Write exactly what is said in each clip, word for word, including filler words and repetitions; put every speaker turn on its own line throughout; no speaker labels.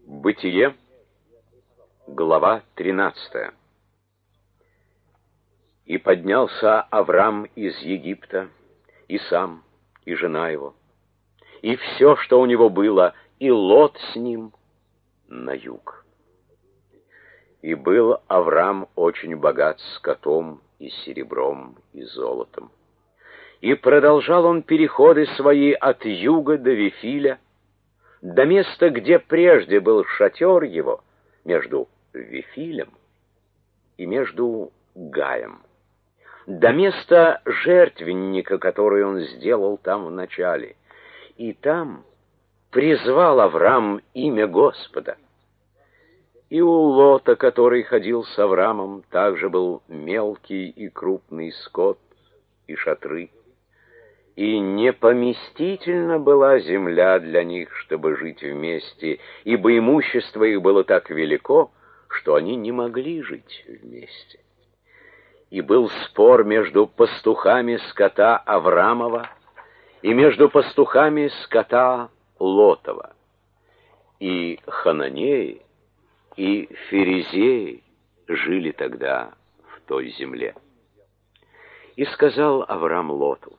Бытие, глава тринадцатая. И поднялся Аврам из Египта, и сам, и жена его, и все, что у него было, и Лот с ним, на юг. И был Аврам очень богат скотом, и серебром, и золотом. И продолжал он переходы свои от юга до Вифиля, до места, где прежде был шатер его, между Вифилем и между Гаем, до места жертвенника, который он сделал там вначале. И там призвал Аврам имя Господа. И у Лота, который ходил с Аврамом, также был мелкий и крупный скот и шатры. И непоместительна была земля для них, чтобы жить вместе, ибо имущество их было так велико, что они не могли жить вместе. И был спор между пастухами скота Аврамова и между пастухами скота Лотова. И хананеи, и ферезеи жили тогда в той земле. И сказал Аврам Лоту: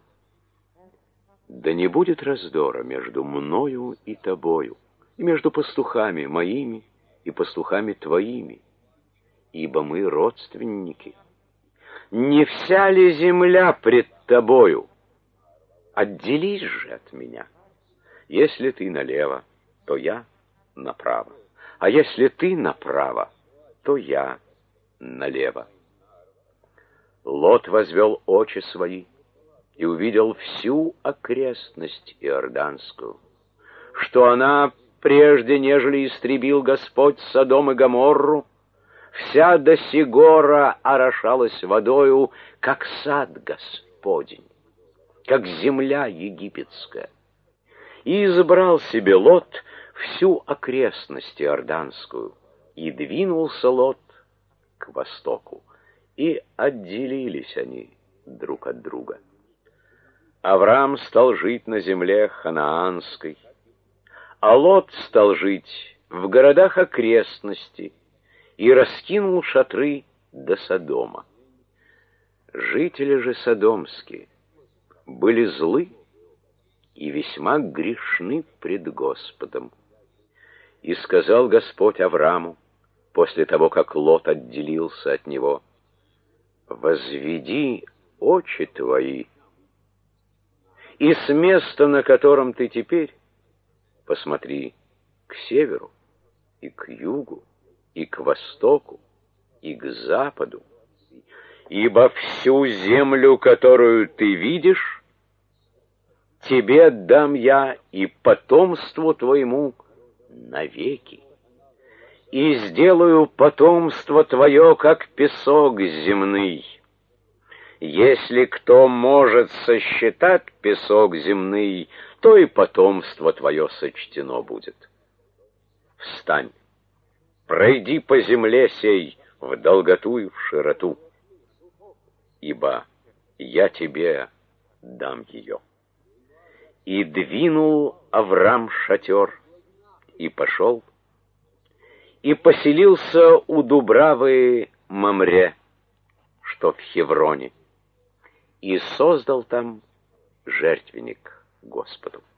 «Да не будет раздора между мною и тобою, и между пастухами моими и пастухами твоими, ибо мы родственники. Не вся ли земля пред тобою? Отделись же от меня. Если ты налево, то я направо, а если ты направо, то я налево». Лот возвел очи свои и увидел всю окрестность иорданскую, что она, прежде нежели истребил Господь Содом и Гоморру, вся до сигора орошалась водою, как сад Господень, как земля египетская. И избрал себе Лот всю окрестность иорданскую, и двинулся Лот к востоку, и отделились они друг от друга. Авраам стал жить на земле ханаанской, а Лот стал жить в городах окрестности и раскинул шатры до Содома. Жители же содомские были злы и весьма грешны пред Господом. И сказал Господь Аврааму, после того, как Лот отделился от него: «Возведи очи твои, и с места, на котором ты теперь, посмотри к северу, и к югу, и к востоку, и к западу, ибо всю землю, которую ты видишь, тебе дам я и потомству твоему навеки, и сделаю потомство твое, как песок земный. Если кто может сосчитать песок земный, то и потомство твое сочтено будет. Встань, пройди по земле сей в долготу и в широту, ибо я тебе дам ее». И двинул Аврам шатер, и пошел, и поселился у Дубравы Мамре, что в Хевроне, и создал там жертвенник Господу.